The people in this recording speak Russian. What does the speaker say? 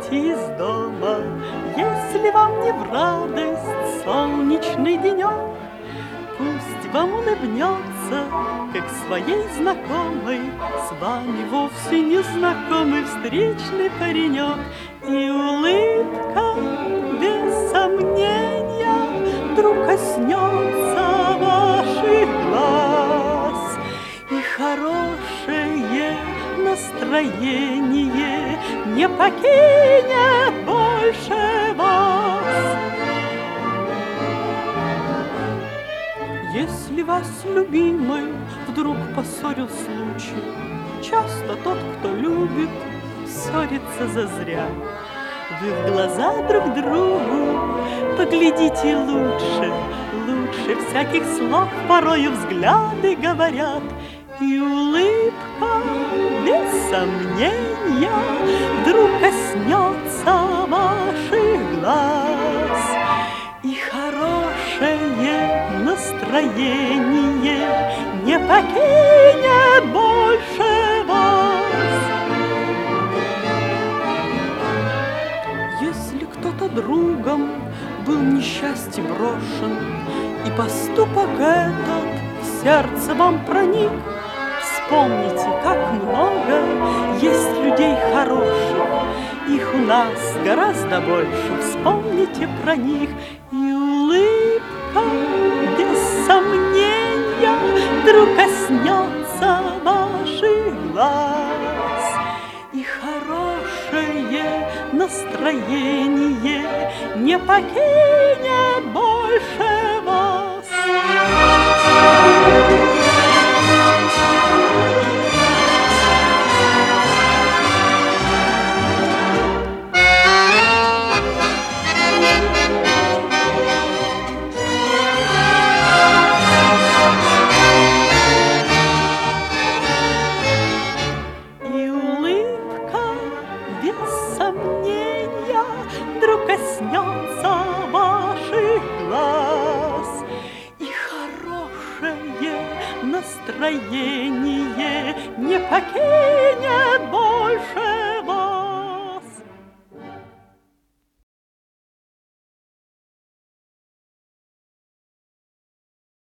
выйти из дома, если вам не в радость солнечный денек. Пусть вам улыбнется, как своей знакомой, с вами вовсе незнакомый встречный паренек. И улыбка, без сомнения, вдруг коснется ваших глаз, и хорошее настроение не покинет больше вас. Если вас, любимый, вдруг поссорил случай, часто тот, кто любит, ссорится зазря. Вы в глаза друг другу поглядите лучше, лучше всяких слов порою взгляды говорят. И улыбка, без сомнения, вдруг коснется ваших глаз, и хорошее настроение не покинет больше вас. Если кто-то другом был несчастье брошен, и поступок этот в сердце вам проник, вспомните, как много есть людей хороших, их у нас гораздо больше, вспомните про них. И улыбка, без сомнения, вдруг коснется ваших глаз, и хорошее настроение не покинет больше вас. Вдруг коснется ваших глаз, и хорошее настроение не покинет